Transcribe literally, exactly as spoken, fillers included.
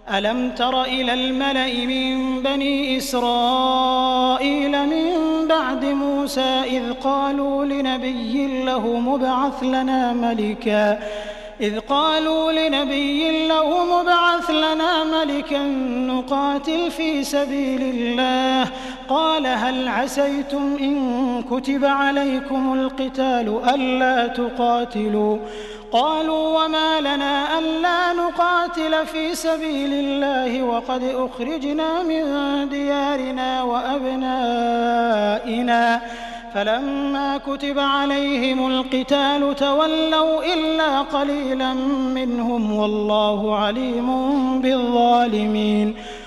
ألم تر إلى الملأ من بني إسرائيل من بعد موسى إذ قالوا لنبي له مبعث لنا ملكا إذ قالوا لنبي له مبعث لنا ملكا نقاتل في سبيل الله قال هل عسيتم إن كتب عليكم القتال ألا تقاتلوا قالوا وما لنا ألا نقاتل في سبيل الله وقد أخرجنا من ديارنا وأبنائنا فلما كتب عليهم القتال تولوا إلا قليلا منهم والله عليم بالظالمين